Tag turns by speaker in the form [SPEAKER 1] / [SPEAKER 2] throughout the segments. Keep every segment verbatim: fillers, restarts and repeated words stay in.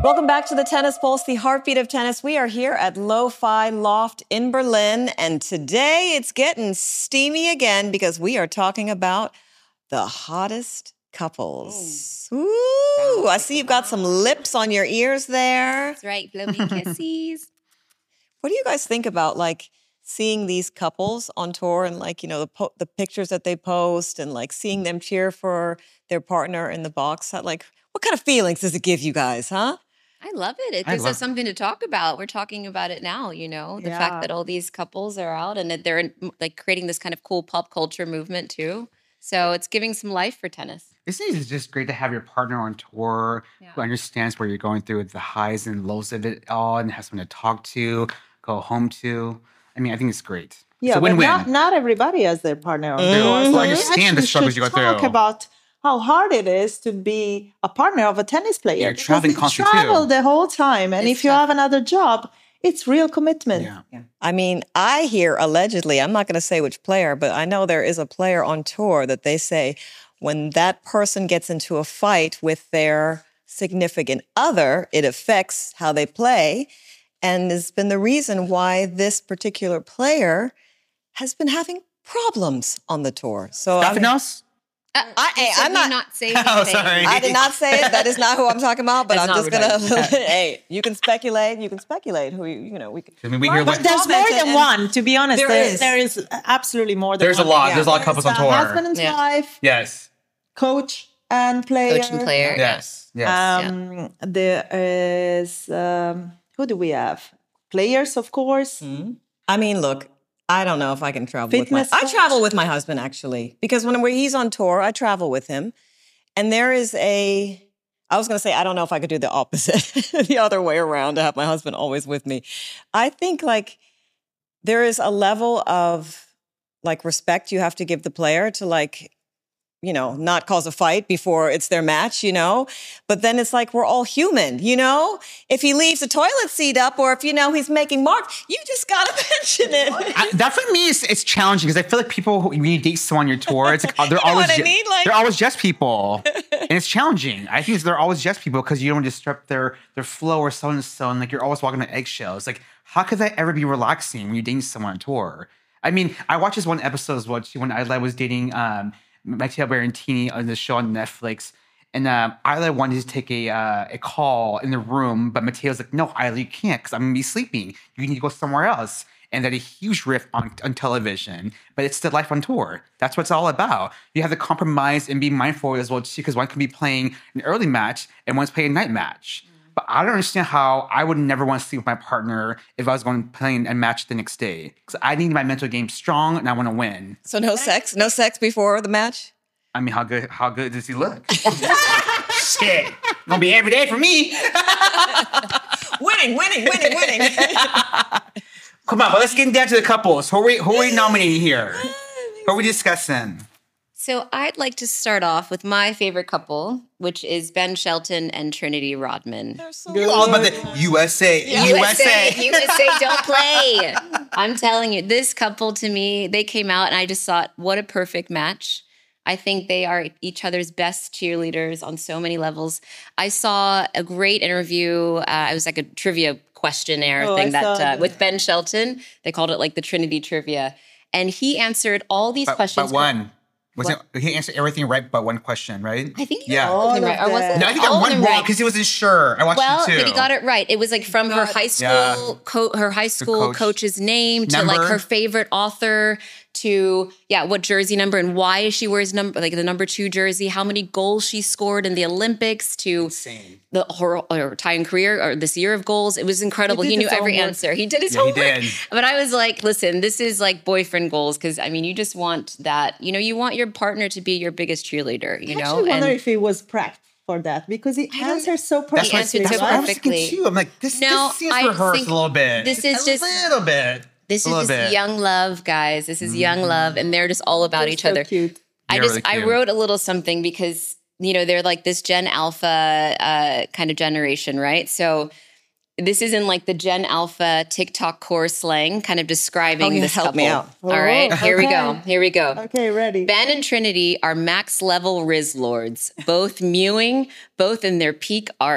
[SPEAKER 1] Welcome back to the Tennis Pulse, the heartbeat of tennis. We are here at Lo-Fi Loft in Berlin, and today it's getting steamy again because we are talking about the hottest couples. Ooh, Ooh I see you've got some lips on your ears there.
[SPEAKER 2] That's right, floaty kisses.
[SPEAKER 1] What do you guys think about, like, seeing these couples on tour and, like, you know, the po- the pictures that they post and, like, seeing them cheer for their partner in the box? Like, what kind of feelings does it give you guys, huh?
[SPEAKER 2] I love it. It gives us something to talk about. We're talking about it now, you know, the yeah. fact that all these couples are out and that they're like creating this kind of cool pop culture movement too. So it's giving some life for tennis.
[SPEAKER 3] Isn't it just great to have your partner on tour yeah. who understands where you're going through the highs and lows of it all and has someone to talk to, go home to? I mean, I think it's great.
[SPEAKER 4] Yeah,
[SPEAKER 3] it's a
[SPEAKER 4] win-win.
[SPEAKER 3] But
[SPEAKER 4] not, not everybody has their partner on
[SPEAKER 3] mm-hmm.
[SPEAKER 4] tour.
[SPEAKER 3] So I understand the struggles you go through.
[SPEAKER 4] Talk about how hard it is to be a partner of a tennis player.
[SPEAKER 3] Yeah, you're traveling constantly too.
[SPEAKER 4] Travel the whole time, and it's if you tough. have another job, it's real commitment.
[SPEAKER 3] Yeah.
[SPEAKER 1] yeah. I mean, I hear allegedly, I'm not going to say which player, but I know there is a player on tour that they say when that person gets into a fight with their significant other, it affects how they play, and has been the reason why this particular player has been having problems on the tour. So
[SPEAKER 3] Stefanos?
[SPEAKER 2] Uh, I, I'm not, not saying anything.
[SPEAKER 3] Oh, sorry.
[SPEAKER 1] I did not say it. That is not who I'm talking about. But
[SPEAKER 2] That's
[SPEAKER 1] I'm just gonna.
[SPEAKER 2] Right.
[SPEAKER 1] Hey, you can speculate. You can speculate who you. You know, we. Can,
[SPEAKER 3] I mean, we hear
[SPEAKER 4] but there's more than one. To be honest,
[SPEAKER 1] there,
[SPEAKER 4] there
[SPEAKER 1] is.
[SPEAKER 4] there is absolutely more than
[SPEAKER 3] there's
[SPEAKER 4] one.
[SPEAKER 3] There's a lot.
[SPEAKER 1] Yeah.
[SPEAKER 3] There's a lot of couples on tour.
[SPEAKER 4] Husband and
[SPEAKER 2] yeah.
[SPEAKER 4] wife.
[SPEAKER 3] Yes.
[SPEAKER 4] Coach and player.
[SPEAKER 2] Coach and player.
[SPEAKER 3] Yes. Yes.
[SPEAKER 4] Um, yeah. There is um, who do we have? Players, of course.
[SPEAKER 1] Mm-hmm. I mean, look. I don't know if I can travel
[SPEAKER 4] Fitness
[SPEAKER 1] with my...
[SPEAKER 4] coach?
[SPEAKER 1] I travel with my husband, actually. Because when he's on tour, I travel with him. And there is a... I was going to say, I don't know if I could do the opposite, the other way around, to have my husband always with me. I think, like, there is a level of, like, respect you have to give the player to, like... you know, not cause a fight before it's their match, you know? But then it's like, we're all human, you know? If he leaves the toilet seat up or if, you know, he's making marks, you just got to mention it.
[SPEAKER 3] I, that for me is it's challenging because I feel like people, who, when you date someone on your tour, it's like, oh, they're
[SPEAKER 1] you know
[SPEAKER 3] always
[SPEAKER 1] what I
[SPEAKER 3] ju-
[SPEAKER 1] mean? Like,
[SPEAKER 3] they're always just people. And it's challenging. I think they're always just people because you don't disrupt their, their flow or so and so. And like, you're always walking on eggshells. Like, how could that ever be relaxing when you're dating someone on tour? I mean, I watched this one episode as well too when Isla was dating, um, Matteo Berrettini on the show on Netflix. And uh, Isla wanted to take a uh, a call in the room, but Matteo's like, no, Isla, you can't because I'm going to be sleeping. You need to go somewhere else. And they had a huge riff on, on television, but it's the life on tour. That's what it's all about. You have to compromise and be mindful as well too, because one can be playing an early match and one's playing a night match. But I don't understand how I would never want to sleep with my partner if I was going to play a match the next day. Because I need my mental game strong and I want to win.
[SPEAKER 1] So no sex? No sex before the match?
[SPEAKER 3] I mean, how good how good does he look? Shit. Gonna be every day for me.
[SPEAKER 1] winning, winning, winning, winning.
[SPEAKER 3] Come on, but let's get down to the couples. Who are we, who are we nominating here? Who are we discussing?
[SPEAKER 2] So I'd like to start off with my favorite couple, which is Ben Shelton and Trinity Rodman.
[SPEAKER 1] So
[SPEAKER 3] You're all about the U S A.
[SPEAKER 2] Yeah.
[SPEAKER 3] U S A.
[SPEAKER 2] U S A, don't play. I'm telling you, this couple to me, they came out and I just thought, what a perfect match. I think they are each other's best cheerleaders on so many levels. I saw a great interview. Uh, it was like a trivia questionnaire
[SPEAKER 4] oh,
[SPEAKER 2] thing
[SPEAKER 4] I
[SPEAKER 2] that uh,
[SPEAKER 4] that.
[SPEAKER 2] with Ben Shelton. They called it like the Trinity trivia. And he answered all these
[SPEAKER 3] but,
[SPEAKER 2] questions.
[SPEAKER 3] But one. Was it, he answered everything right but one question, right?
[SPEAKER 2] I think he
[SPEAKER 3] yeah.
[SPEAKER 2] got all of them right. Or was it
[SPEAKER 3] no, I think
[SPEAKER 2] all
[SPEAKER 3] I got one wrong because
[SPEAKER 2] right.
[SPEAKER 3] he wasn't sure. I watched
[SPEAKER 2] well,
[SPEAKER 3] it too.
[SPEAKER 2] but he got it right. It was like from her high school,
[SPEAKER 3] yeah.
[SPEAKER 2] co- her high school
[SPEAKER 3] coach.
[SPEAKER 2] coach's name to
[SPEAKER 3] Number.
[SPEAKER 2] like her favorite author to yeah, what jersey number and why she wears number like the number two jersey, how many goals she scored in the Olympics to
[SPEAKER 3] Insane.
[SPEAKER 2] the her, her time career or this year of goals. It was incredible. He, he knew every homework. answer. He did his
[SPEAKER 3] yeah,
[SPEAKER 2] homework.
[SPEAKER 3] He did.
[SPEAKER 2] But I was like, listen, this is like boyfriend goals because I mean, you just want that. You know, you want your partner to be your biggest cheerleader. You
[SPEAKER 4] I
[SPEAKER 2] know,
[SPEAKER 4] actually wonder
[SPEAKER 2] and,
[SPEAKER 4] if he was prepped for that because he answers so perfectly.
[SPEAKER 3] That's what,
[SPEAKER 2] answered
[SPEAKER 3] that's
[SPEAKER 2] so
[SPEAKER 3] what I was
[SPEAKER 2] perfectly.
[SPEAKER 3] thinking too. I'm like, this,
[SPEAKER 2] No,
[SPEAKER 3] this seems
[SPEAKER 2] I
[SPEAKER 3] rehearsed
[SPEAKER 2] think
[SPEAKER 3] a little bit.
[SPEAKER 2] this is
[SPEAKER 3] a
[SPEAKER 2] just-
[SPEAKER 3] little bit.
[SPEAKER 2] This
[SPEAKER 3] a
[SPEAKER 2] is
[SPEAKER 3] little
[SPEAKER 2] just
[SPEAKER 3] bit.
[SPEAKER 2] young love, guys. This is mm-hmm. young love, and they're just all about
[SPEAKER 4] They're
[SPEAKER 2] each
[SPEAKER 4] so
[SPEAKER 2] other.
[SPEAKER 4] Cute.
[SPEAKER 2] I
[SPEAKER 3] They're
[SPEAKER 2] just
[SPEAKER 3] really
[SPEAKER 2] I
[SPEAKER 3] cute.
[SPEAKER 2] wrote a little something because you know they're like this Gen Alpha uh, kind of generation, right? So this is in like the Gen Alpha TikTok core slang, kind of describing
[SPEAKER 1] Oh, yeah,
[SPEAKER 2] this
[SPEAKER 1] help
[SPEAKER 2] couple.
[SPEAKER 1] me out.
[SPEAKER 2] All right,
[SPEAKER 4] Oh,
[SPEAKER 2] here we
[SPEAKER 4] okay.
[SPEAKER 2] go. Here we go.
[SPEAKER 4] Okay, ready.
[SPEAKER 2] Ben and Trinity are max level Riz lords, both mewing, both in their peak arc.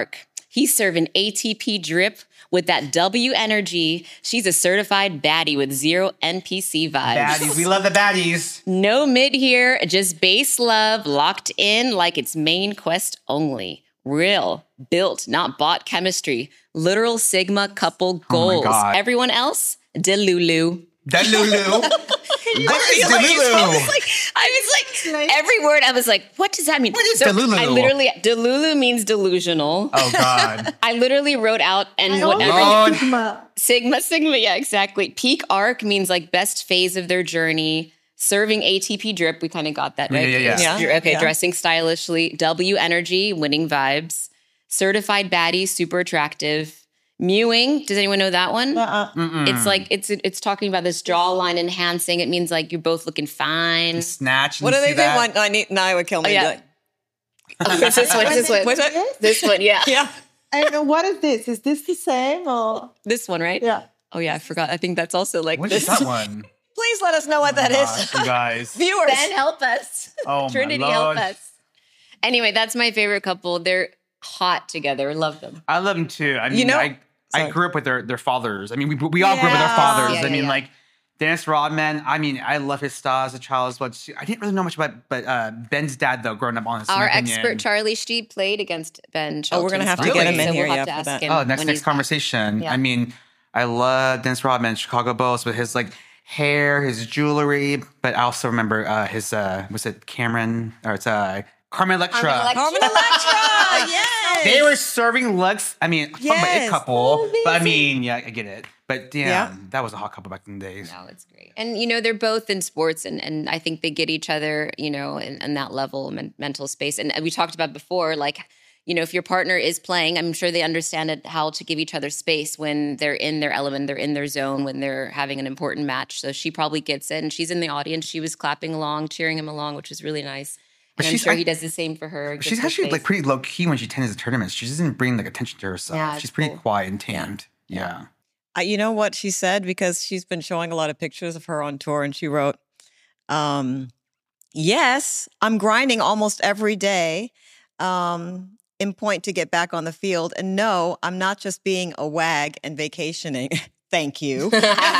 [SPEAKER 2] He's serving A T P drip with that W energy. She's a certified baddie with zero N P C vibes.
[SPEAKER 3] Baddies. We love the baddies.
[SPEAKER 2] No mid here, just base love, locked in like it's main quest only. Real, built, not bought chemistry. Literal Sigma couple goals.
[SPEAKER 3] God.
[SPEAKER 2] Everyone else, Delulu.
[SPEAKER 3] Delulu. What is
[SPEAKER 2] Like,
[SPEAKER 3] Delulu?
[SPEAKER 2] I was like, I was like, every word, I was like, what does that mean?
[SPEAKER 3] What is Delulu?
[SPEAKER 2] I literally, Delulu means delusional.
[SPEAKER 3] Oh, God.
[SPEAKER 2] I literally wrote out and
[SPEAKER 4] I
[SPEAKER 2] whatever.
[SPEAKER 3] Lord.
[SPEAKER 4] Sigma.
[SPEAKER 2] Sigma, Sigma, yeah, exactly. Peak arc means like best phase of their journey. Serving A T P drip, we kind of got that, right?
[SPEAKER 3] Yeah, yeah, yeah.
[SPEAKER 1] Yeah,
[SPEAKER 2] Okay,
[SPEAKER 1] yeah.
[SPEAKER 2] dressing stylishly. W energy, winning vibes. Certified baddie, super attractive. Mewing, does anyone know that one?
[SPEAKER 4] Uh-uh.
[SPEAKER 2] It's like it's it's talking about this jawline enhancing. It means like you're both looking fine.
[SPEAKER 3] Snatch.
[SPEAKER 1] What do
[SPEAKER 3] you
[SPEAKER 1] they
[SPEAKER 3] see
[SPEAKER 1] do?
[SPEAKER 3] that?
[SPEAKER 1] One, I need, now it would kill me.
[SPEAKER 2] Oh, yeah.
[SPEAKER 1] Like,
[SPEAKER 2] Oh, it's this one, it's this one,
[SPEAKER 1] What's that?
[SPEAKER 2] this one, yeah,
[SPEAKER 1] Yeah.
[SPEAKER 4] I know, what is this? Is this the same or?
[SPEAKER 2] this one, right?
[SPEAKER 4] Yeah.
[SPEAKER 2] Oh yeah, I forgot. I think that's also like
[SPEAKER 3] What
[SPEAKER 2] this.
[SPEAKER 3] is that one?
[SPEAKER 1] Please let us know what that
[SPEAKER 3] Gosh,
[SPEAKER 1] is.
[SPEAKER 3] you guys.
[SPEAKER 1] Viewers.
[SPEAKER 2] Ben, help us.
[SPEAKER 3] Oh, my
[SPEAKER 2] Trinity, help
[SPEAKER 3] Lord.
[SPEAKER 2] us. Anyway, that's my favorite couple. They're hot together. Love them.
[SPEAKER 3] I love them too. I mean,
[SPEAKER 1] You know-
[SPEAKER 3] I, I
[SPEAKER 1] Sorry.
[SPEAKER 3] grew up with their, their fathers. I mean, we, we all grew up with our
[SPEAKER 1] Yeah.
[SPEAKER 3] fathers.
[SPEAKER 2] Yeah,
[SPEAKER 3] I mean,
[SPEAKER 2] yeah.
[SPEAKER 3] like, Dennis Rodman, I mean, I love his style as a child as well. too. I didn't really know much about but uh, Ben's dad, though, growing up, honestly. in
[SPEAKER 2] Our
[SPEAKER 3] my opinion.
[SPEAKER 2] expert Charlie Sheep played against Ben.
[SPEAKER 1] Oh, we're gonna have
[SPEAKER 3] to
[SPEAKER 2] Shelton's
[SPEAKER 3] get him
[SPEAKER 2] father,
[SPEAKER 3] in
[SPEAKER 2] so
[SPEAKER 1] here,
[SPEAKER 2] we'll
[SPEAKER 1] yeah,
[SPEAKER 2] have to
[SPEAKER 1] for
[SPEAKER 2] ask
[SPEAKER 1] that.
[SPEAKER 2] him
[SPEAKER 3] Oh, next
[SPEAKER 2] when
[SPEAKER 3] next
[SPEAKER 2] he's back.
[SPEAKER 3] conversation.
[SPEAKER 2] Yeah.
[SPEAKER 3] I mean, I love Dennis Rodman, Chicago Bulls, with his, like, hair, his jewelry, but I also remember uh, his, uh, was it Cameron? Or it's uh, Carmen Electra.
[SPEAKER 2] Carmen Electra.
[SPEAKER 1] Carmen Electra. Yes.
[SPEAKER 3] They were serving looks. I mean, talking about
[SPEAKER 1] Yes.
[SPEAKER 3] it couple, but I mean, yeah, I get it. But damn,
[SPEAKER 1] Yeah.
[SPEAKER 3] that was a hot couple back in the days.
[SPEAKER 2] No, it's great. And, you know, they're both in sports, and, and I think they get each other, you know, in, in that level, men- mental space. And we talked about before, like, you know, if your partner is playing, I'm sure they understand it, how to give each other space when they're in their element, they're in their zone, when they're having an important match. So she probably gets it. And she's in the audience. She was clapping along, cheering him along, which is really nice.
[SPEAKER 3] But
[SPEAKER 2] And I'm
[SPEAKER 3] she's-
[SPEAKER 2] sure
[SPEAKER 3] I-
[SPEAKER 2] he does the same for her.
[SPEAKER 3] She's
[SPEAKER 2] gives her
[SPEAKER 3] actually
[SPEAKER 2] space.
[SPEAKER 3] like pretty low key when she attends the tournaments. She doesn't bring like attention to herself.
[SPEAKER 2] Yeah, it's
[SPEAKER 3] She's pretty
[SPEAKER 2] cool.
[SPEAKER 3] quiet and tamed. Yeah.
[SPEAKER 1] Uh, you know what she said? Because she's been showing a lot of pictures of her on tour, and she wrote, um, yes, I'm grinding almost every day um, in point to get back on the field. And no, I'm not just being a wag and vacationing. Thank you.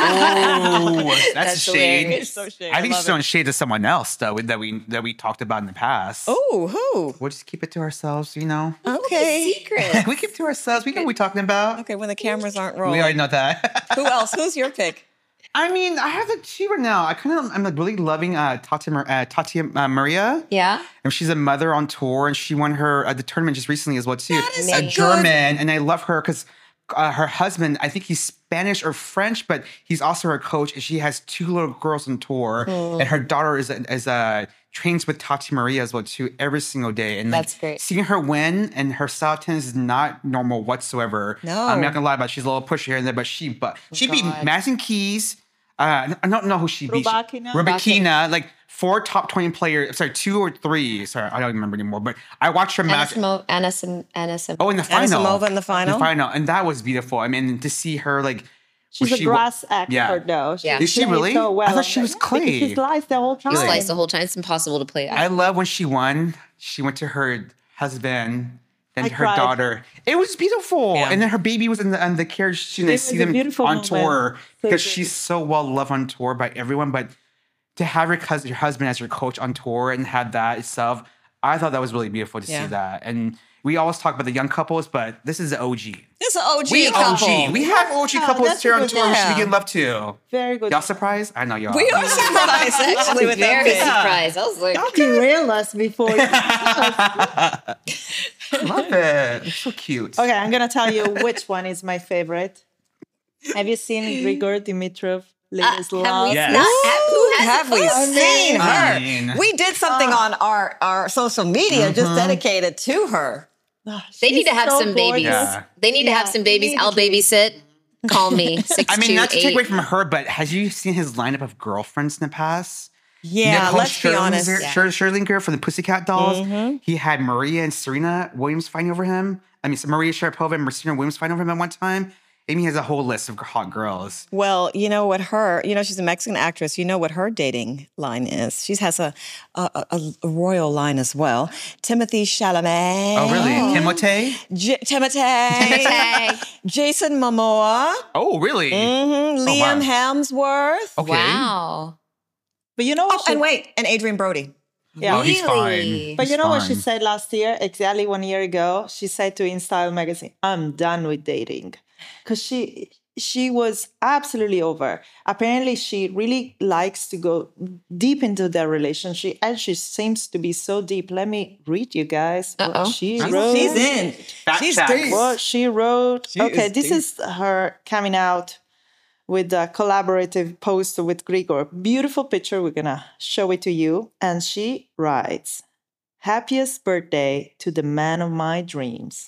[SPEAKER 3] Oh, that's,
[SPEAKER 2] That's
[SPEAKER 3] a shade.
[SPEAKER 2] hilarious.
[SPEAKER 1] So shade.
[SPEAKER 3] I think
[SPEAKER 1] love
[SPEAKER 3] she's throwing shade to someone else though that we that we talked about in the past.
[SPEAKER 1] Oh, who?
[SPEAKER 3] We'll just keep it to ourselves, you know.
[SPEAKER 1] Okay.
[SPEAKER 2] Secret.
[SPEAKER 3] we keep it to ourselves. We know what we're talking about.
[SPEAKER 1] Okay, when the cameras aren't
[SPEAKER 3] We
[SPEAKER 1] rolling.
[SPEAKER 3] already know that.
[SPEAKER 1] Who else? Who's your pick?
[SPEAKER 3] I mean, I have the two right now. I kind of I'm like really loving uh, Tati Mar- uh, Tati uh, Maria.
[SPEAKER 2] Yeah.
[SPEAKER 3] And she's a mother on tour, and she won her uh, the tournament just recently as well too.
[SPEAKER 1] That is
[SPEAKER 3] a
[SPEAKER 1] so good.
[SPEAKER 3] German, and I love her because uh, her husband, I think he's Spanish or French, but he's also her coach, and she has two little girls on tour,
[SPEAKER 1] Hmm.
[SPEAKER 3] and her daughter is a, is a trains with Tati Maria as well too every single day. And like,
[SPEAKER 2] That's great.
[SPEAKER 3] seeing her win, and her style of tennis is not normal whatsoever.
[SPEAKER 1] No.
[SPEAKER 3] I'm not gonna lie about it. She's a little pushy here and there, but she but she beat
[SPEAKER 2] God.
[SPEAKER 3] Madison Keys. Uh, I don't know who she beat.
[SPEAKER 4] Rybakina?
[SPEAKER 3] Rybakina, like four top twenty players. Sorry, two or three. Sorry, I don't remember anymore. But I watched her match.
[SPEAKER 2] Anasim- Anasim- Anasim-
[SPEAKER 3] Oh, in the final.
[SPEAKER 1] Anisimova in the final?
[SPEAKER 3] The final, and that was beautiful. I mean, to see her like.
[SPEAKER 4] She's
[SPEAKER 3] was
[SPEAKER 4] a
[SPEAKER 3] she-
[SPEAKER 4] grass expert
[SPEAKER 3] Yeah.
[SPEAKER 4] though. She
[SPEAKER 2] Yeah.
[SPEAKER 3] Is she
[SPEAKER 4] plays
[SPEAKER 3] really?
[SPEAKER 4] So well.
[SPEAKER 3] I thought she was
[SPEAKER 4] Yeah, because
[SPEAKER 3] clay.
[SPEAKER 4] She sliced the whole time.
[SPEAKER 2] You slice the whole time. It's impossible to play.
[SPEAKER 3] I love when she won. She went to her husband, then
[SPEAKER 4] I
[SPEAKER 3] to her
[SPEAKER 4] cried.
[SPEAKER 3] daughter. It was beautiful,
[SPEAKER 1] Yeah.
[SPEAKER 3] and then her baby was in the, in the carriage. And I
[SPEAKER 4] It
[SPEAKER 3] see
[SPEAKER 4] was a
[SPEAKER 3] them
[SPEAKER 4] beautiful
[SPEAKER 3] on
[SPEAKER 4] moment.
[SPEAKER 3] tour
[SPEAKER 4] So
[SPEAKER 3] because
[SPEAKER 4] good.
[SPEAKER 3] she's so well loved on tour by everyone. But to have your cousin, your husband as your coach on tour and have that itself, I thought that was really beautiful to
[SPEAKER 1] Yeah.
[SPEAKER 3] see that. And we always talk about the young couples, but this is the O G.
[SPEAKER 1] This is an O G
[SPEAKER 3] We
[SPEAKER 1] couple.
[SPEAKER 3] O G. We have O G
[SPEAKER 4] Yeah,
[SPEAKER 3] couples
[SPEAKER 4] that's
[SPEAKER 3] here on
[SPEAKER 4] a good
[SPEAKER 3] tour. We should
[SPEAKER 1] one.
[SPEAKER 3] be getting love too.
[SPEAKER 4] Very good.
[SPEAKER 3] Y'all surprised? I know y'all.
[SPEAKER 1] We are surprised actually with that
[SPEAKER 2] Very
[SPEAKER 1] pick.
[SPEAKER 2] surprised. I was like,
[SPEAKER 4] Y'all derail us before. You
[SPEAKER 3] Love it. It's so cute.
[SPEAKER 4] Okay, I'm gonna tell you which one is my favorite. Have you seen Grigor Dimitrov? Live
[SPEAKER 2] Uh, have we
[SPEAKER 3] Yes.
[SPEAKER 2] not? Have, who hasn't?
[SPEAKER 1] Have we
[SPEAKER 2] Oh,
[SPEAKER 1] seen
[SPEAKER 3] I
[SPEAKER 1] her?
[SPEAKER 3] mean-
[SPEAKER 1] We did something on our, our social media just dedicated to her.
[SPEAKER 2] They need to have
[SPEAKER 4] so
[SPEAKER 2] some babies.
[SPEAKER 4] gorgeous.
[SPEAKER 3] Yeah.
[SPEAKER 2] They need to have
[SPEAKER 4] Yeah,
[SPEAKER 2] some babies. I'll
[SPEAKER 4] immediately.
[SPEAKER 2] babysit. Call me. Six
[SPEAKER 3] I mean,
[SPEAKER 2] two
[SPEAKER 3] not to take
[SPEAKER 2] eight.
[SPEAKER 3] away from her, but has you seen his lineup of girlfriends in the past?
[SPEAKER 1] Yeah,
[SPEAKER 3] Nicole
[SPEAKER 1] let's be honest.
[SPEAKER 3] Scherzinger,
[SPEAKER 2] Yeah.
[SPEAKER 3] Scher- Scherzinger for the Pussycat Dolls. He had Maria and Serena Williams fighting over him. I mean, so Maria Sharapova and Serena Williams fighting over him at one time. Amy has a whole list of hot girls.
[SPEAKER 1] Well, you know what her, you know, she's a Mexican actress. You know what her dating line is. She has a a, a, a royal line as well. Timothy Chalamet.
[SPEAKER 3] Oh, really? Timothée?
[SPEAKER 1] J- Timothée. Jason Momoa.
[SPEAKER 3] Oh, really?
[SPEAKER 1] Mm-hmm.
[SPEAKER 3] Oh,
[SPEAKER 1] Liam
[SPEAKER 3] wow.
[SPEAKER 1] Hemsworth.
[SPEAKER 3] Okay.
[SPEAKER 2] Wow.
[SPEAKER 4] But you know what?
[SPEAKER 1] Oh,
[SPEAKER 4] she,
[SPEAKER 1] and wait, and Adrian Brody.
[SPEAKER 4] yeah.
[SPEAKER 3] Oh, he's
[SPEAKER 2] Really?
[SPEAKER 3] fine.
[SPEAKER 4] But
[SPEAKER 3] He's
[SPEAKER 4] you know what she
[SPEAKER 3] fine.
[SPEAKER 4] said last year, exactly one year ago? She said to InStyle magazine, I'm done with dating. Because she she was absolutely over. Apparently, she really likes to go deep into their relationship, and she seems to be so deep. Let me read you guys what
[SPEAKER 2] Uh-oh.
[SPEAKER 4] she
[SPEAKER 3] She's-
[SPEAKER 4] wrote.
[SPEAKER 1] She's in.
[SPEAKER 3] Fact
[SPEAKER 1] She's
[SPEAKER 3] check.
[SPEAKER 1] deep.
[SPEAKER 4] What she wrote.
[SPEAKER 1] She
[SPEAKER 4] okay,
[SPEAKER 1] is
[SPEAKER 4] this
[SPEAKER 1] deep.
[SPEAKER 4] is her coming out with a collaborative post with Grigor. Beautiful picture. We're gonna show it to you. And she writes, "Happiest birthday to the man of my dreams.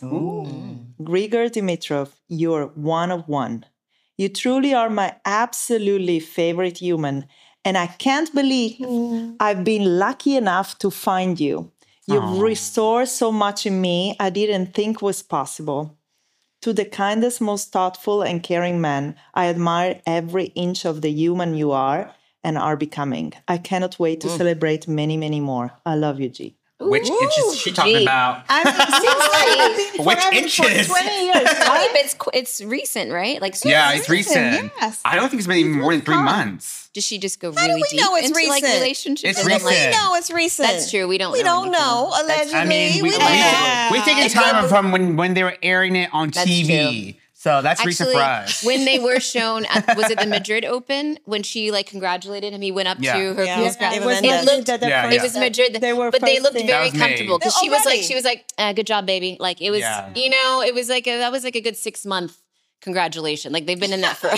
[SPEAKER 4] Grigor Dimitrov, you're one of one. You truly are my absolutely favorite human. And I can't believe I've been lucky enough to find you. You've
[SPEAKER 3] Aw.
[SPEAKER 4] restored so much in me I didn't think was possible. To the kindest, most thoughtful and caring man, I admire every inch of the human you are and are becoming. I cannot wait to celebrate many, many more. I love you, G."
[SPEAKER 3] Which inches is she talking
[SPEAKER 2] gee.
[SPEAKER 3] about?
[SPEAKER 4] I mean, seems like
[SPEAKER 3] Which
[SPEAKER 4] forever
[SPEAKER 3] inches?
[SPEAKER 4] For twenty years,
[SPEAKER 2] I
[SPEAKER 4] right?
[SPEAKER 2] mean, it's qu- it's recent, right? Like, so
[SPEAKER 3] Yeah, it's recent.
[SPEAKER 4] yes.
[SPEAKER 3] I don't think it's been even more than three months.
[SPEAKER 2] Does she just go
[SPEAKER 1] How do
[SPEAKER 2] really
[SPEAKER 1] we
[SPEAKER 2] deep
[SPEAKER 1] know it's
[SPEAKER 2] into like
[SPEAKER 1] recent?
[SPEAKER 2] relationships?
[SPEAKER 3] It's
[SPEAKER 2] and then, like,
[SPEAKER 3] recent.
[SPEAKER 1] No, it's recent.
[SPEAKER 2] That's true. We don't
[SPEAKER 1] We
[SPEAKER 2] know
[SPEAKER 1] don't
[SPEAKER 2] anything.
[SPEAKER 1] know.
[SPEAKER 2] That's-
[SPEAKER 1] Allegedly,
[SPEAKER 3] I mean, we,
[SPEAKER 1] we
[SPEAKER 3] we,
[SPEAKER 1] don't
[SPEAKER 3] we,
[SPEAKER 1] know.
[SPEAKER 3] we taking
[SPEAKER 2] It's
[SPEAKER 3] time
[SPEAKER 2] true.
[SPEAKER 3] from when, when they were airing it on
[SPEAKER 2] That's
[SPEAKER 3] T V. So that's recent
[SPEAKER 2] Actually,
[SPEAKER 3] for us.
[SPEAKER 2] when they were shown, at, was it the Madrid Open when she like congratulated him? He went up
[SPEAKER 3] Yeah.
[SPEAKER 2] to her.
[SPEAKER 1] Yeah.
[SPEAKER 2] close
[SPEAKER 1] Yeah,
[SPEAKER 2] friend.
[SPEAKER 1] it was
[SPEAKER 2] It
[SPEAKER 1] Madrid.
[SPEAKER 2] looked.
[SPEAKER 4] that the
[SPEAKER 3] Yeah,
[SPEAKER 4] first-
[SPEAKER 2] It was Madrid,
[SPEAKER 4] They were
[SPEAKER 2] but they
[SPEAKER 4] first
[SPEAKER 2] looked
[SPEAKER 4] thing.
[SPEAKER 2] very
[SPEAKER 3] That was
[SPEAKER 2] comfortable because
[SPEAKER 1] May.
[SPEAKER 2] she was like,
[SPEAKER 1] Already.
[SPEAKER 2] she was like, uh, "Good job, baby." Like it was,
[SPEAKER 3] Yeah.
[SPEAKER 2] you know, it was like a, that was like a good six month congratulation. Like they've been in that for.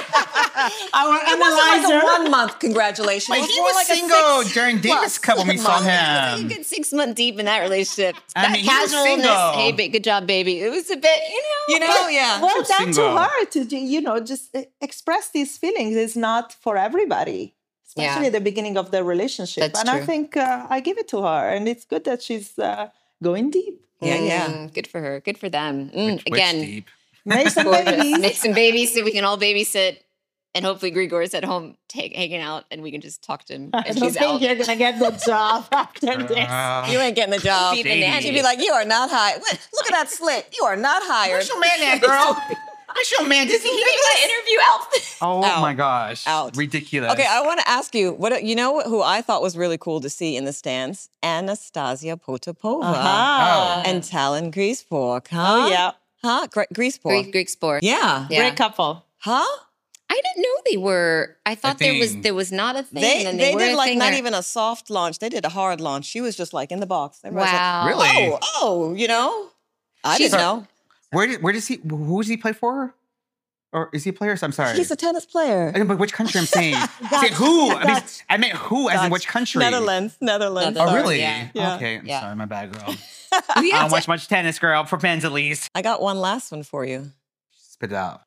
[SPEAKER 4] Our
[SPEAKER 1] It wasn't like a one month congratulations.
[SPEAKER 3] Like,
[SPEAKER 1] It was
[SPEAKER 3] he
[SPEAKER 1] more
[SPEAKER 3] was
[SPEAKER 1] like a
[SPEAKER 3] single
[SPEAKER 1] six
[SPEAKER 3] during Davis
[SPEAKER 1] plus
[SPEAKER 3] Cup when we saw
[SPEAKER 1] months.
[SPEAKER 2] Like a
[SPEAKER 3] him.
[SPEAKER 2] good six month deep in that relationship.
[SPEAKER 3] I
[SPEAKER 2] that
[SPEAKER 3] mean, he was
[SPEAKER 2] casualness.
[SPEAKER 3] single.
[SPEAKER 2] Hey, ba- good job, baby. It was a bit, you know.
[SPEAKER 1] You know, yeah.
[SPEAKER 4] Well,
[SPEAKER 3] She's
[SPEAKER 4] that
[SPEAKER 3] single.
[SPEAKER 4] to her to do- you know just uh, express these feelings is not for everybody, especially
[SPEAKER 2] Yeah.
[SPEAKER 4] at the beginning of the relationship.
[SPEAKER 2] That's
[SPEAKER 4] and I
[SPEAKER 2] true.
[SPEAKER 4] think uh, I give it to her, and it's good that she's uh, going deep.
[SPEAKER 1] Yeah, yeah.
[SPEAKER 2] Mm, good for her. Good for them. Mm,
[SPEAKER 3] Which- which
[SPEAKER 2] again,
[SPEAKER 3] deep.
[SPEAKER 4] Make some
[SPEAKER 2] gorgeous.
[SPEAKER 4] babies.
[SPEAKER 2] Make some babies so we can all babysit. And hopefully Grigor is at home take, hanging out and we can just talk to him.
[SPEAKER 4] I
[SPEAKER 2] And
[SPEAKER 4] don't
[SPEAKER 2] she's
[SPEAKER 4] think
[SPEAKER 2] out.
[SPEAKER 4] you're gonna get the job after this.
[SPEAKER 3] Uh,
[SPEAKER 1] You ain't getting the job.
[SPEAKER 2] Be the
[SPEAKER 3] Baby.
[SPEAKER 2] nanny.
[SPEAKER 1] She'd be like, "You are not hired. Look at that slit. You are not hired."
[SPEAKER 3] Where's your man at, girl? Where's your man? Does he
[SPEAKER 2] He
[SPEAKER 3] hear
[SPEAKER 2] made
[SPEAKER 3] this?
[SPEAKER 2] my interview outfit.
[SPEAKER 3] Oh
[SPEAKER 1] Out.
[SPEAKER 3] my gosh.
[SPEAKER 1] Out.
[SPEAKER 3] Ridiculous.
[SPEAKER 1] Okay, I want to ask you, what you know who I thought was really cool to see in the stands? Anastasia Potapova
[SPEAKER 4] Uh-huh.
[SPEAKER 1] and Talon Greasepork, huh?
[SPEAKER 4] Oh yeah,
[SPEAKER 1] Huh? Gre- Greasepork.
[SPEAKER 2] Greek, Greek sport.
[SPEAKER 1] Yeah.
[SPEAKER 2] Yeah.
[SPEAKER 4] great couple.
[SPEAKER 1] Huh?
[SPEAKER 2] I didn't know they were. I thought there was
[SPEAKER 3] thing.
[SPEAKER 2] there was not a thing.
[SPEAKER 1] They
[SPEAKER 2] and
[SPEAKER 1] they,
[SPEAKER 2] then they, were
[SPEAKER 1] did
[SPEAKER 2] a
[SPEAKER 1] like
[SPEAKER 2] thing
[SPEAKER 1] not
[SPEAKER 2] there.
[SPEAKER 1] even a soft launch. They did a hard launch. She was just like in the box. Everybody's like,
[SPEAKER 2] Wow.
[SPEAKER 3] Really?
[SPEAKER 1] oh, oh, you know? I
[SPEAKER 2] She's-
[SPEAKER 1] didn't know.
[SPEAKER 3] Where did, where does he, who does he play for? Or is he a player? I'm sorry.
[SPEAKER 1] He's a tennis player.
[SPEAKER 3] I know, but which country I'm saying? Say who? I, mean,
[SPEAKER 4] Dutch.
[SPEAKER 3] I meant who as in
[SPEAKER 1] Dutch.
[SPEAKER 3] which country?
[SPEAKER 1] Netherlands. Netherlands.
[SPEAKER 3] Oh,
[SPEAKER 2] Netherlands.
[SPEAKER 3] really?
[SPEAKER 2] Yeah.
[SPEAKER 1] Yeah.
[SPEAKER 3] Okay. I'm
[SPEAKER 2] Yeah.
[SPEAKER 3] sorry. My bad, girl.
[SPEAKER 2] We
[SPEAKER 3] I
[SPEAKER 2] have
[SPEAKER 3] don't
[SPEAKER 2] to-
[SPEAKER 3] watch much tennis, girl. For men's at least.
[SPEAKER 1] I got one last one for you.
[SPEAKER 3] Spit it out.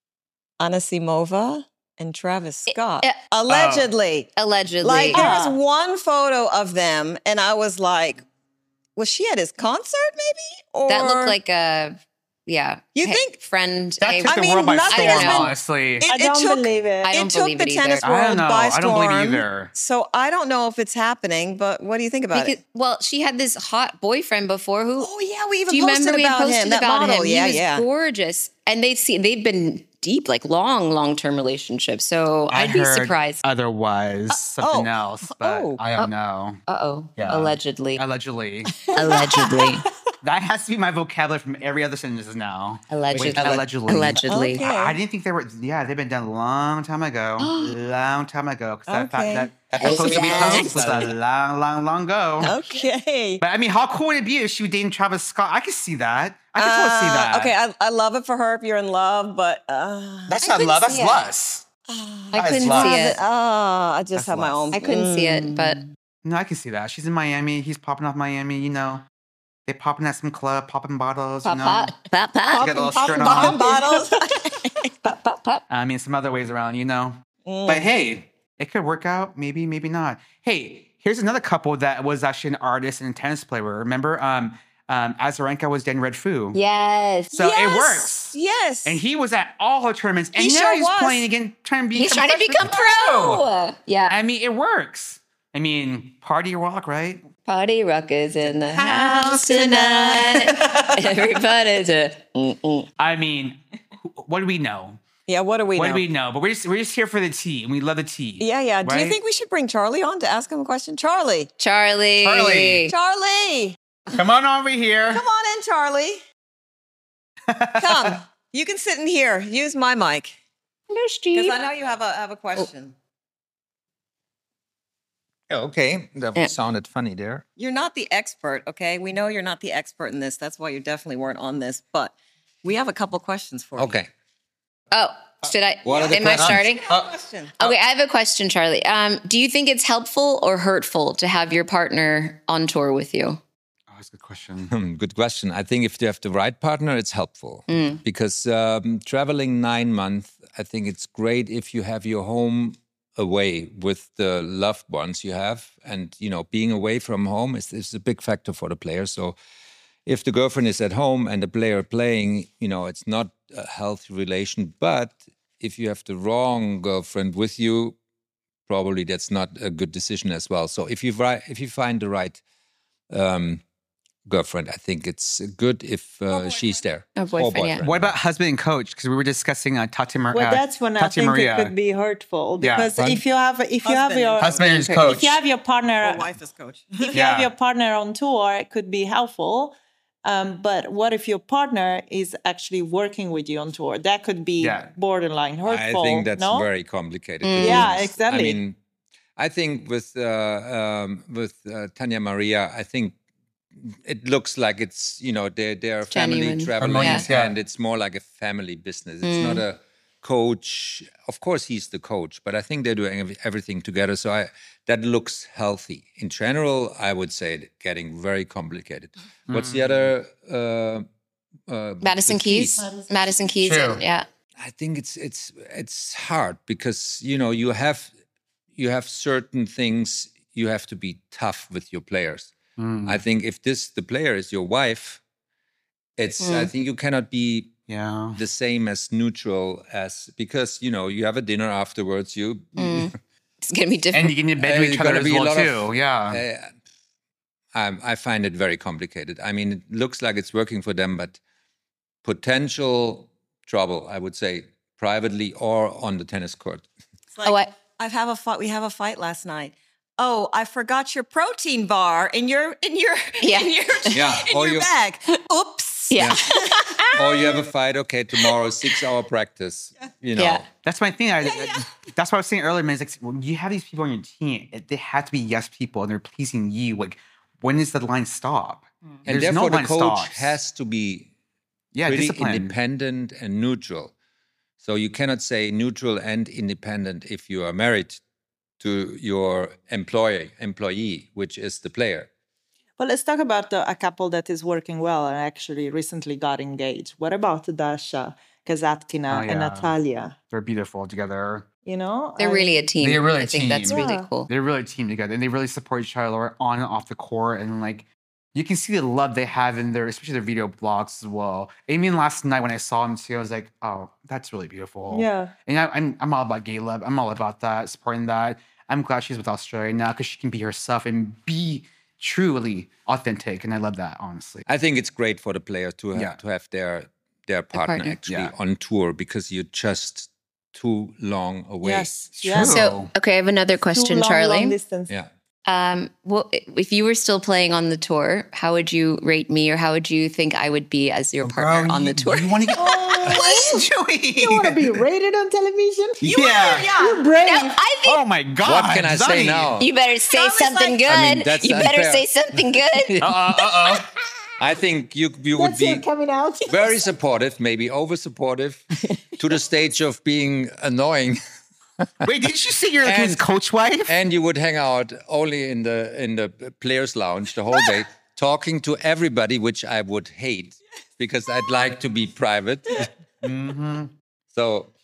[SPEAKER 1] Anasimova and Travis Scott.
[SPEAKER 2] uh,
[SPEAKER 1] Allegedly.
[SPEAKER 2] allegedly.
[SPEAKER 1] Like
[SPEAKER 4] Ah.
[SPEAKER 1] there's one photo of them, and I was like, was she at his concert maybe? Or
[SPEAKER 2] that looked like a yeah.
[SPEAKER 1] You
[SPEAKER 2] hey,
[SPEAKER 1] think-
[SPEAKER 2] friend?
[SPEAKER 3] That
[SPEAKER 2] hey,
[SPEAKER 3] took
[SPEAKER 1] I
[SPEAKER 3] the
[SPEAKER 1] mean,
[SPEAKER 3] world by
[SPEAKER 1] nothing
[SPEAKER 3] storm,
[SPEAKER 2] has been-
[SPEAKER 3] honestly.
[SPEAKER 1] It-
[SPEAKER 4] I don't
[SPEAKER 1] took-
[SPEAKER 4] believe it.
[SPEAKER 2] I
[SPEAKER 1] it
[SPEAKER 2] don't
[SPEAKER 1] took
[SPEAKER 2] believe
[SPEAKER 1] the
[SPEAKER 2] it either.
[SPEAKER 1] tennis
[SPEAKER 3] I
[SPEAKER 1] world
[SPEAKER 3] don't know.
[SPEAKER 1] by
[SPEAKER 3] I don't believe it
[SPEAKER 1] storm.
[SPEAKER 3] either.
[SPEAKER 1] So I don't know if it's happening, but what do you think about
[SPEAKER 2] because,
[SPEAKER 1] it?
[SPEAKER 2] well, she had this hot boyfriend before who.
[SPEAKER 1] Oh yeah, we even
[SPEAKER 2] do you
[SPEAKER 1] posted
[SPEAKER 2] remember we had
[SPEAKER 1] about
[SPEAKER 2] posted
[SPEAKER 1] him. That
[SPEAKER 2] about
[SPEAKER 1] model,
[SPEAKER 2] him?
[SPEAKER 1] yeah,
[SPEAKER 2] he was
[SPEAKER 1] yeah.
[SPEAKER 2] gorgeous, and they've seen they've been deep, like long, long term relationships. So
[SPEAKER 3] I
[SPEAKER 2] I'd be
[SPEAKER 3] heard
[SPEAKER 2] surprised.
[SPEAKER 3] Otherwise, something
[SPEAKER 1] oh.
[SPEAKER 3] else, but
[SPEAKER 1] Oh.
[SPEAKER 3] I don't know.
[SPEAKER 2] Uh oh.
[SPEAKER 3] Yeah.
[SPEAKER 2] Allegedly.
[SPEAKER 3] Allegedly.
[SPEAKER 2] Allegedly.
[SPEAKER 3] That has to be my vocabulary from every other sentences now.
[SPEAKER 2] Allegedly.
[SPEAKER 3] Wait, allegedly.
[SPEAKER 2] Allegedly.
[SPEAKER 1] Okay.
[SPEAKER 3] I, I didn't think they were. Yeah, they've been done a long time ago. long time ago. 'Cause that,
[SPEAKER 1] Okay.
[SPEAKER 3] that, that, that supposed to be post was a
[SPEAKER 2] Allegedly.
[SPEAKER 3] long, long, long ago.
[SPEAKER 1] Okay.
[SPEAKER 3] But I mean, how cool would it be if she was dating Travis Scott? I could see that. I could totally see
[SPEAKER 1] Uh,
[SPEAKER 3] that.
[SPEAKER 1] Okay, I, I love it for her if you're in love, but uh,
[SPEAKER 3] that's
[SPEAKER 2] I
[SPEAKER 3] not
[SPEAKER 2] couldn't
[SPEAKER 3] love. That's
[SPEAKER 2] see it.
[SPEAKER 3] lust.
[SPEAKER 2] I
[SPEAKER 3] That is
[SPEAKER 2] couldn't
[SPEAKER 3] love.
[SPEAKER 2] see it.
[SPEAKER 1] uh, I just
[SPEAKER 3] That's
[SPEAKER 1] have my
[SPEAKER 3] lust.
[SPEAKER 1] own.
[SPEAKER 2] I couldn't see it, but
[SPEAKER 3] No, I can see that. She's in Miami. He's popping off Miami. You know, they popping at some club, popping bottles.
[SPEAKER 2] pop,
[SPEAKER 3] you know,
[SPEAKER 2] pop, pop,
[SPEAKER 3] She
[SPEAKER 2] pop,
[SPEAKER 3] got a little
[SPEAKER 1] Pop-
[SPEAKER 3] skirt
[SPEAKER 1] pop-
[SPEAKER 3] on.
[SPEAKER 1] bottles.
[SPEAKER 2] pop, pop, pop.
[SPEAKER 3] I mean, some other ways around. You know.
[SPEAKER 1] Mm.
[SPEAKER 3] But hey, it could work out. Maybe, maybe not. Hey, here's another couple that was actually an artist and a tennis player. Remember, um, um, Azarenka was Dan Redfoo.
[SPEAKER 2] Yes.
[SPEAKER 3] So
[SPEAKER 1] Yes!
[SPEAKER 3] it works.
[SPEAKER 1] Yes.
[SPEAKER 3] And he was at all her tournaments. And
[SPEAKER 1] He
[SPEAKER 3] now
[SPEAKER 1] sure
[SPEAKER 3] he's
[SPEAKER 1] was.
[SPEAKER 3] playing again, trying to be
[SPEAKER 2] He's trying to become pro. Yeah.
[SPEAKER 3] I mean, it works. I mean, party rock, right?
[SPEAKER 2] Party rock is in the house tonight. Everybody's a. Mm-mm.
[SPEAKER 3] I mean, what do we know?
[SPEAKER 1] yeah, what do we
[SPEAKER 3] what
[SPEAKER 1] know?
[SPEAKER 3] do we know? But we're just, we're just here for the tea, and we love the tea.
[SPEAKER 1] yeah, yeah. Do you
[SPEAKER 3] Right?
[SPEAKER 1] think we should bring Charlie on to ask him a question? Charlie.
[SPEAKER 2] Charlie.
[SPEAKER 3] Charlie.
[SPEAKER 1] Charlie.
[SPEAKER 3] Come on over here.
[SPEAKER 1] Come on in, Charlie. Come. You can sit in here. Use my mic.
[SPEAKER 2] Hello, Steve.
[SPEAKER 1] Because I know you have a have a question.
[SPEAKER 5] Okay, that
[SPEAKER 2] Yeah.
[SPEAKER 5] sounded funny there.
[SPEAKER 1] You're not the expert, okay? We know you're not the expert in this. That's why you definitely weren't on this. But we have a couple questions for you.
[SPEAKER 5] Okay.
[SPEAKER 2] Oh, should I?
[SPEAKER 5] What are the
[SPEAKER 2] Am I
[SPEAKER 5] questions?
[SPEAKER 2] starting?
[SPEAKER 5] Uh,
[SPEAKER 1] Question.
[SPEAKER 2] Okay, I have a question, Charlie. Um, do you think it's helpful or hurtful to have your partner on tour with you?
[SPEAKER 3] Oh, that's a good question.
[SPEAKER 5] Hmm, good question. I think if you have the right partner, it's helpful
[SPEAKER 2] Mm.
[SPEAKER 5] because um, traveling nine months, I think it's great if you have your home away with the loved ones you have, and you know, being away from home is, is a big factor for the player. So, if the girlfriend is at home and the player playing, you know, it's not a healthy relation. But if you have the wrong girlfriend with you, probably that's not a good decision as well. So if you ri- if you find the right um, girlfriend, I think it's good if uh, she's there.
[SPEAKER 2] Or boyfriend, yeah.
[SPEAKER 3] What about husband and coach? Because we were discussing uh, Tati Mar-
[SPEAKER 4] Well,
[SPEAKER 3] uh,
[SPEAKER 4] that's when I
[SPEAKER 3] Tati
[SPEAKER 4] think
[SPEAKER 3] Maria.
[SPEAKER 4] it could be hurtful
[SPEAKER 3] Yeah.
[SPEAKER 4] because
[SPEAKER 5] Fun.
[SPEAKER 4] if you have if you have
[SPEAKER 1] Husband.
[SPEAKER 4] your
[SPEAKER 3] husband and
[SPEAKER 2] Okay.
[SPEAKER 3] coach.
[SPEAKER 4] if you have your partner
[SPEAKER 1] Or wife is coach.
[SPEAKER 4] if you
[SPEAKER 3] Yeah.
[SPEAKER 4] have your partner on tour, it could be helpful. Um, but what if your partner is actually working with you on tour? That could be
[SPEAKER 3] Yeah.
[SPEAKER 4] borderline hurtful.
[SPEAKER 5] I think that's
[SPEAKER 4] no?
[SPEAKER 5] very complicated. to
[SPEAKER 2] Mm.
[SPEAKER 5] be
[SPEAKER 4] Yeah,
[SPEAKER 5] honest.
[SPEAKER 4] exactly.
[SPEAKER 5] I mean, I think with uh, um, with uh, Tanya Maria, I think it looks like it's you know they're they're a family
[SPEAKER 2] Genuine.
[SPEAKER 5] traveling,
[SPEAKER 3] Harmonious, yeah.
[SPEAKER 5] and it's more like a family business. It's not a coach. Of course, he's the coach, but I think they're doing ev- everything together. So I, that looks healthy. In general, I would say it getting very complicated. What's the other? Uh, uh,
[SPEAKER 2] Madison
[SPEAKER 5] the
[SPEAKER 2] Keys. Madison Keys.
[SPEAKER 3] True.
[SPEAKER 2] and- yeah.
[SPEAKER 5] I think it's it's it's hard because you know you have you have certain things you have to be tough with your players.
[SPEAKER 3] Mm.
[SPEAKER 5] I think if this the player is your wife, it's I think you cannot be
[SPEAKER 3] yeah.
[SPEAKER 5] the same as neutral as because you know you have a dinner afterwards. You
[SPEAKER 2] It's going to be
[SPEAKER 3] And
[SPEAKER 2] different.
[SPEAKER 3] you get in bed
[SPEAKER 5] Uh,
[SPEAKER 3] with each
[SPEAKER 5] you're
[SPEAKER 3] other
[SPEAKER 5] gonna
[SPEAKER 3] as
[SPEAKER 5] be a
[SPEAKER 3] well,
[SPEAKER 5] lot of-
[SPEAKER 3] too. Yeah.
[SPEAKER 5] uh, I, I find it very complicated. I mean, it looks like it's working for them, but potential trouble, I would say, privately or on the tennis court.
[SPEAKER 1] It's like,
[SPEAKER 2] Oh, I-
[SPEAKER 1] I have a fight. We have a fight last night. Oh, I forgot your protein bar in your in your
[SPEAKER 2] Yeah.
[SPEAKER 1] in your,
[SPEAKER 5] Yeah,
[SPEAKER 1] in
[SPEAKER 5] or
[SPEAKER 1] your
[SPEAKER 5] you-
[SPEAKER 1] bag. Oops.
[SPEAKER 2] Yeah.
[SPEAKER 5] Or you have a fight. Okay, tomorrow six hour practice. You know.
[SPEAKER 2] Yeah.
[SPEAKER 3] That's my thing. I, That's what I was saying earlier, man. It's like, when you have these people on your team, it- they have to be yes people and they're pleasing you. Like, when does the line stop?
[SPEAKER 5] And
[SPEAKER 3] There's
[SPEAKER 5] therefore,
[SPEAKER 3] no
[SPEAKER 5] the
[SPEAKER 3] line
[SPEAKER 5] coach
[SPEAKER 3] stops.
[SPEAKER 5] has to be
[SPEAKER 3] yeah,
[SPEAKER 5] pretty
[SPEAKER 3] discipline.
[SPEAKER 5] independent and neutral. So you cannot say neutral and independent if you are married to your employee, employee, which is the player.
[SPEAKER 4] Well, let's talk about the, a couple that is working well and actually recently got engaged. What about Dasha, Kasatkina,
[SPEAKER 3] Oh,
[SPEAKER 4] and
[SPEAKER 3] yeah.
[SPEAKER 4] Natalia?
[SPEAKER 3] They're beautiful together.
[SPEAKER 4] You know,
[SPEAKER 2] They're
[SPEAKER 4] I-
[SPEAKER 2] really a team.
[SPEAKER 3] They're really a
[SPEAKER 2] I think that's
[SPEAKER 3] team.
[SPEAKER 2] really
[SPEAKER 4] Yeah.
[SPEAKER 2] cool.
[SPEAKER 3] They're really a team together, and they really support each other on and off the court. And like, you can see the love they have in their, especially their video blogs as well. I mean, last night when I saw them too, I was like, oh, that's really beautiful.
[SPEAKER 4] Yeah.
[SPEAKER 3] And I, I'm I'm all about gay love. I'm all about that, supporting that. I'm glad she's with Australia now because she can be herself and be truly authentic, and I love that, honestly.
[SPEAKER 5] I think it's great for the player to have
[SPEAKER 3] Yeah.
[SPEAKER 5] to have their their partner,
[SPEAKER 2] partner.
[SPEAKER 5] actually
[SPEAKER 3] Yeah.
[SPEAKER 5] on tour because you're just too long away.
[SPEAKER 4] Yes.
[SPEAKER 3] It's
[SPEAKER 4] yes.
[SPEAKER 3] true.
[SPEAKER 2] So, okay, I have another question,
[SPEAKER 4] Too long,
[SPEAKER 2] Charlie.
[SPEAKER 4] long distance.
[SPEAKER 5] Yeah.
[SPEAKER 2] Um, well, if you were still playing on the tour, how would you rate me, or how would you think I would be as your partner on the tour?
[SPEAKER 3] You want to get? What are you doing?
[SPEAKER 4] You want to be rated on television?
[SPEAKER 3] yeah.
[SPEAKER 4] You're brave.
[SPEAKER 2] No, I think
[SPEAKER 3] Oh my God.
[SPEAKER 5] What can I say
[SPEAKER 3] Sonny.
[SPEAKER 5] now?
[SPEAKER 2] you better say
[SPEAKER 1] Charlie's
[SPEAKER 2] something
[SPEAKER 1] like-
[SPEAKER 2] good.
[SPEAKER 5] I mean, that's
[SPEAKER 2] you better
[SPEAKER 5] unfair.
[SPEAKER 2] say something good.
[SPEAKER 3] Uh uh uh.
[SPEAKER 5] I think you you would
[SPEAKER 4] That's
[SPEAKER 5] be
[SPEAKER 4] it coming out.
[SPEAKER 5] very supportive, maybe over supportive, to the stage of being annoying.
[SPEAKER 3] Wait, did you say you're like his
[SPEAKER 5] And-
[SPEAKER 3] coach wife?
[SPEAKER 5] And you would hang out only in the in the players' lounge the whole day, talking to everybody, which I would hate because I'd like to be private.
[SPEAKER 3] Mm-hmm.
[SPEAKER 5] So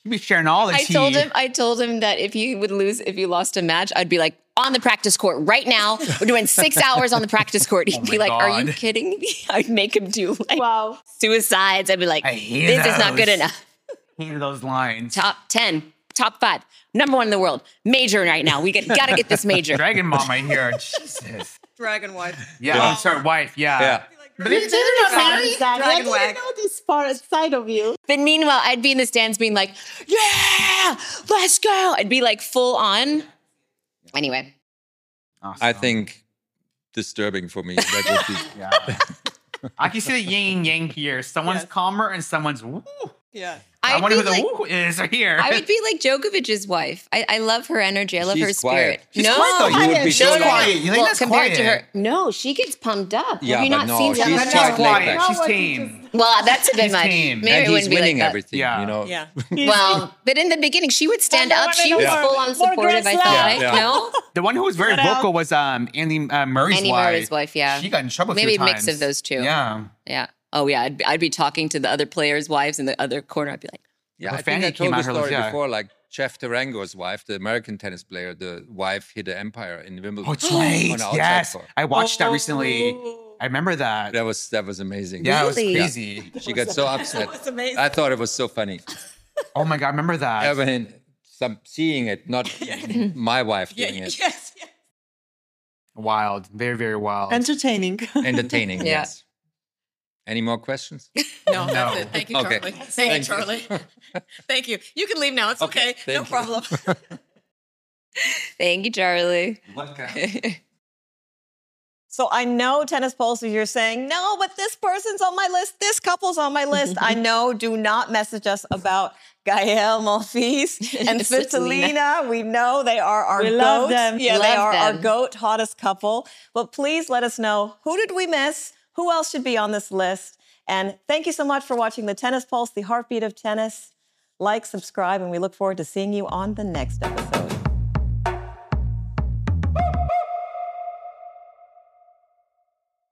[SPEAKER 3] You be sharing all the
[SPEAKER 2] I
[SPEAKER 3] tea.
[SPEAKER 2] told him I told him that if you would lose, if you lost a match, I'd be like, on the practice court right now. We're doing six hours on the practice court. He'd
[SPEAKER 3] Oh
[SPEAKER 2] be
[SPEAKER 3] my
[SPEAKER 2] like, are you
[SPEAKER 3] God.
[SPEAKER 2] kidding me? I'd make him do like
[SPEAKER 4] Wow.
[SPEAKER 2] suicides. I'd be like,
[SPEAKER 3] I hate
[SPEAKER 2] this is not good
[SPEAKER 3] those.
[SPEAKER 2] enough.
[SPEAKER 3] Hated those lines.
[SPEAKER 2] Top ten, top five, number one in the world. Major right now. We get, gotta get this major.
[SPEAKER 3] Dragon mom right here. Jesus.
[SPEAKER 1] Dragon wife.
[SPEAKER 3] Yeah,
[SPEAKER 5] Yeah.
[SPEAKER 3] I'm sorry, wife. Yeah.
[SPEAKER 5] Yeah.
[SPEAKER 3] But they, they're not married.
[SPEAKER 4] Exactly. I
[SPEAKER 1] Dragon
[SPEAKER 4] didn't
[SPEAKER 1] wag.
[SPEAKER 4] know this part side of you.
[SPEAKER 2] But meanwhile, I'd be in the stands being like, yeah, let's go. I'd be like full on. Anyway.
[SPEAKER 3] Awesome.
[SPEAKER 5] I think disturbing for me. That would be.
[SPEAKER 3] Yeah. I can see the yin and yang here. Someone's
[SPEAKER 1] Yes.
[SPEAKER 3] calmer and someone's woo.
[SPEAKER 1] Yeah.
[SPEAKER 3] I
[SPEAKER 2] I'd
[SPEAKER 3] wonder
[SPEAKER 2] be
[SPEAKER 3] who the
[SPEAKER 2] like,
[SPEAKER 3] woo is right here.
[SPEAKER 2] I would be like Djokovic's wife. I, I love her energy. I love
[SPEAKER 5] She's
[SPEAKER 2] her spirit.
[SPEAKER 5] quiet.
[SPEAKER 3] She's
[SPEAKER 2] no,
[SPEAKER 3] quiet, though.
[SPEAKER 5] You would be
[SPEAKER 3] She's
[SPEAKER 5] so
[SPEAKER 3] quiet. You think
[SPEAKER 2] well,
[SPEAKER 3] that's
[SPEAKER 2] compared to her,
[SPEAKER 3] quiet?
[SPEAKER 2] no, she gets pumped up.
[SPEAKER 5] Yeah,
[SPEAKER 2] Have you
[SPEAKER 5] but
[SPEAKER 2] not
[SPEAKER 5] no,
[SPEAKER 2] seen
[SPEAKER 5] she's
[SPEAKER 2] Djokovic?
[SPEAKER 3] She's
[SPEAKER 5] just
[SPEAKER 3] quiet.
[SPEAKER 5] laid back.
[SPEAKER 3] She's
[SPEAKER 4] Now what you
[SPEAKER 3] tame.
[SPEAKER 2] Well, that's a bit
[SPEAKER 3] She's
[SPEAKER 2] much.
[SPEAKER 3] tame.
[SPEAKER 2] Maybe
[SPEAKER 5] And
[SPEAKER 2] it
[SPEAKER 5] he's
[SPEAKER 2] wouldn't be
[SPEAKER 5] winning
[SPEAKER 2] like that.
[SPEAKER 5] everything.
[SPEAKER 3] Yeah.
[SPEAKER 5] You know.
[SPEAKER 1] Yeah.
[SPEAKER 2] Well, but in the beginning, she would stand up. She was
[SPEAKER 5] Yeah.
[SPEAKER 2] full on
[SPEAKER 4] More
[SPEAKER 2] supportive. I
[SPEAKER 4] Grand
[SPEAKER 2] thought,
[SPEAKER 4] Slam.
[SPEAKER 5] Yeah.
[SPEAKER 2] no,
[SPEAKER 3] The one who was very
[SPEAKER 4] Shout out.
[SPEAKER 3] vocal was um Andy uh, Murray's
[SPEAKER 2] Andy
[SPEAKER 3] wife.
[SPEAKER 2] Murray's wife. Yeah,
[SPEAKER 3] She got in trouble a
[SPEAKER 2] maybe
[SPEAKER 3] few
[SPEAKER 2] a mix
[SPEAKER 3] times.
[SPEAKER 2] of those two.
[SPEAKER 3] Yeah.
[SPEAKER 2] yeah. Oh yeah, I'd, I'd be talking to the other players' wives in the other corner. I'd be like,
[SPEAKER 5] Yeah,
[SPEAKER 3] Her
[SPEAKER 5] I think
[SPEAKER 3] family
[SPEAKER 5] I
[SPEAKER 3] came
[SPEAKER 5] told the
[SPEAKER 3] out, her
[SPEAKER 5] story
[SPEAKER 3] yeah.
[SPEAKER 5] before. Like Jeff Tarango's wife, the American tennis player, the wife hit the Empire in Wimbledon.
[SPEAKER 3] Oh, it's right.
[SPEAKER 5] On the outside
[SPEAKER 3] Yes.
[SPEAKER 5] court.
[SPEAKER 3] I watched that recently. I remember that.
[SPEAKER 5] That was that was amazing.
[SPEAKER 3] Yeah,
[SPEAKER 2] Really?
[SPEAKER 3] it was crazy.
[SPEAKER 5] She got so upset.
[SPEAKER 1] was amazing.
[SPEAKER 5] I thought it was so funny.
[SPEAKER 3] Oh my God, I remember that.
[SPEAKER 5] I mean, some seeing it, not my wife
[SPEAKER 1] Yeah,
[SPEAKER 5] doing it.
[SPEAKER 1] yes, yes.
[SPEAKER 3] Wild. Very, very wild.
[SPEAKER 4] Entertaining.
[SPEAKER 5] Entertaining,
[SPEAKER 2] Yeah.
[SPEAKER 5] yes. Any more questions?
[SPEAKER 1] No, that's it. Thank you,
[SPEAKER 5] Okay.
[SPEAKER 1] Charlie. Thank,
[SPEAKER 5] Thank
[SPEAKER 1] you,
[SPEAKER 5] you.
[SPEAKER 1] Charlie. Thank you. You can leave now. It's okay.
[SPEAKER 5] Okay,
[SPEAKER 1] No
[SPEAKER 5] thank you.
[SPEAKER 1] problem.
[SPEAKER 2] thank you, Charlie.
[SPEAKER 1] So I know Tennis Pulse, you're saying, no, but this person's on my list. This couple's on my list. I know. Do not message us about Gael Monfils and
[SPEAKER 2] Svitolina.
[SPEAKER 1] Svitolina. We know they are our
[SPEAKER 4] We
[SPEAKER 1] goat.
[SPEAKER 4] love them.
[SPEAKER 1] Yeah, they
[SPEAKER 2] Love
[SPEAKER 1] are our
[SPEAKER 2] them.
[SPEAKER 1] goat hottest couple. But please let us know, who did we miss? Who else should be on this list? And thank you so much for watching the Tennis Pulse, the heartbeat of tennis. Like, subscribe, and we look forward to seeing you on the next episode.